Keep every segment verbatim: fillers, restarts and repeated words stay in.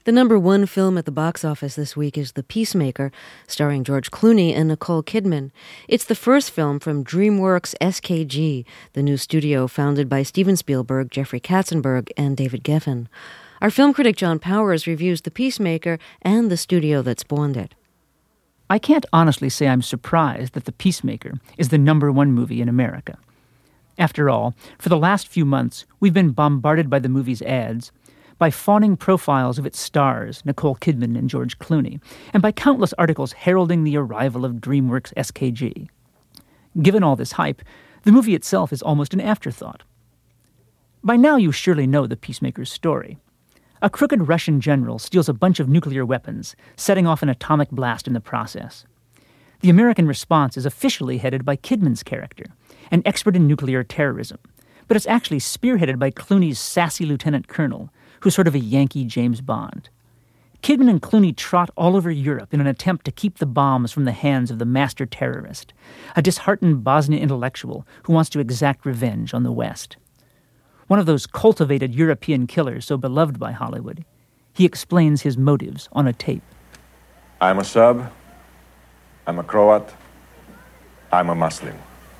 The number one film at the box office this week is The Peacemaker, starring George Clooney and Nicole Kidman. It's the first film from DreamWorks S K G, the new studio founded by Steven Spielberg, Jeffrey Katzenberg, and David Geffen. Our film critic John Powers reviews The Peacemaker and the studio that spawned it. I can't honestly say I'm surprised that The Peacemaker is the number one movie in America. After all, for the last few months, we've been bombarded by the movie's ads, by fawning profiles of its stars, Nicole Kidman and George Clooney, and by countless articles heralding the arrival of DreamWorks S K G. Given all this hype, the movie itself is almost an afterthought. By now you surely know the Peacemaker's story. A crooked Russian general steals a bunch of nuclear weapons, setting off an atomic blast in the process. The American response is officially headed by Kidman's character, an expert in nuclear terrorism, but it's actually spearheaded by Clooney's sassy lieutenant colonel, who's sort of a Yankee James Bond. Kidman and Clooney trot all over Europe in an attempt to keep the bombs from the hands of the master terrorist, a disheartened Bosnian intellectual who wants to exact revenge on the West. One of those cultivated European killers so beloved by Hollywood, he explains his motives on a tape. I'm a Serb, I'm a Croat, I'm a Muslim.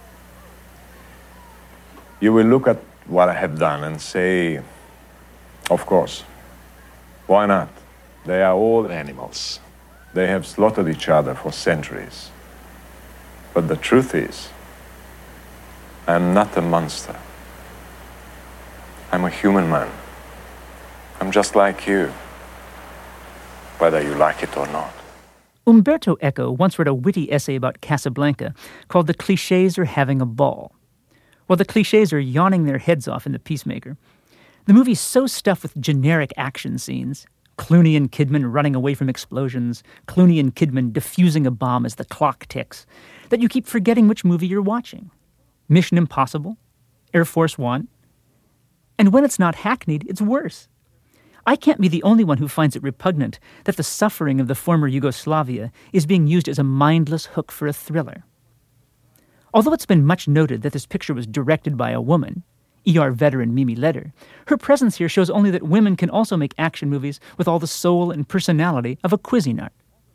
You will look at what I have done and say, of course, why not? They are all animals. They have slaughtered each other for centuries. But the truth is, I'm not a monster. I'm a human man. I'm just like you, whether you like it or not. Umberto Eco once wrote a witty essay about Casablanca called The Clichés Are Having a Ball. While the clichés are yawning their heads off in The Peacemaker, the movie's so stuffed with generic action scenes, Clooney and Kidman running away from explosions, Clooney and Kidman defusing a bomb as the clock ticks, that you keep forgetting which movie you're watching. Mission Impossible? Air Force One? And when it's not hackneyed, it's worse. I can't be the only one who finds it repugnant that the suffering of the former Yugoslavia is being used as a mindless hook for a thriller. Although it's been much noted that this picture was directed by a woman, E R veteran Mimi Leder, her presence here shows only that women can also make action movies with all the soul and personality of a Cuisinart.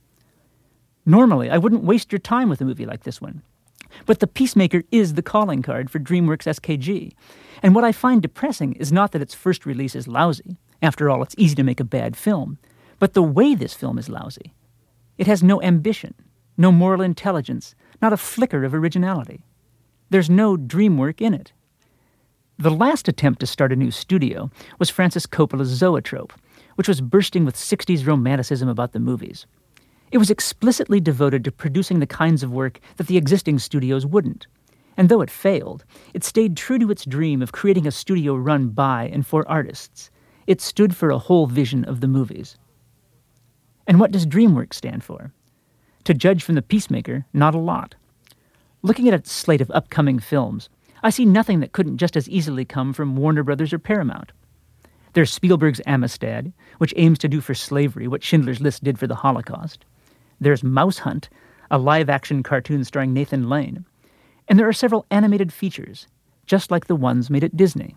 Normally, I wouldn't waste your time with a movie like this one. But The Peacemaker is the calling card for DreamWorks S K G. And what I find depressing is not that its first release is lousy. After all, it's easy to make a bad film. But the way this film is lousy. It has no ambition, no moral intelligence, not a flicker of originality. There's no dream work in it. The last attempt to start a new studio was Francis Coppola's Zoetrope, which was bursting with sixties romanticism about the movies. It was explicitly devoted to producing the kinds of work that the existing studios wouldn't. And though it failed, it stayed true to its dream of creating a studio run by and for artists. It stood for a whole vision of the movies. And what does DreamWorks stand for? To judge from The Peacemaker, not a lot. Looking at its slate of upcoming films, I see nothing that couldn't just as easily come from Warner Brothers or Paramount. There's Spielberg's Amistad, which aims to do for slavery what Schindler's List did for the Holocaust. There's Mouse Hunt, a live-action cartoon starring Nathan Lane. And there are several animated features, just like the ones made at Disney.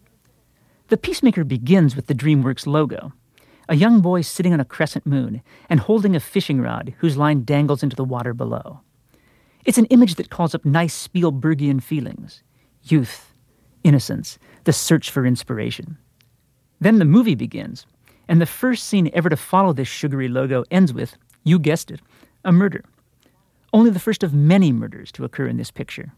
The Peacemaker begins with the DreamWorks logo, a young boy sitting on a crescent moon and holding a fishing rod whose line dangles into the water below. It's an image that calls up nice Spielbergian feelings, youth, innocence, the search for inspiration. Then the movie begins, and the first scene ever to follow this sugary logo ends with, you guessed it, a murder. Only the first of many murders to occur in this picture.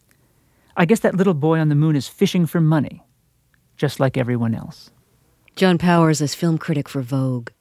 I guess that little boy on the moon is fishing for money, just like everyone else. John Powers is film critic for Vogue.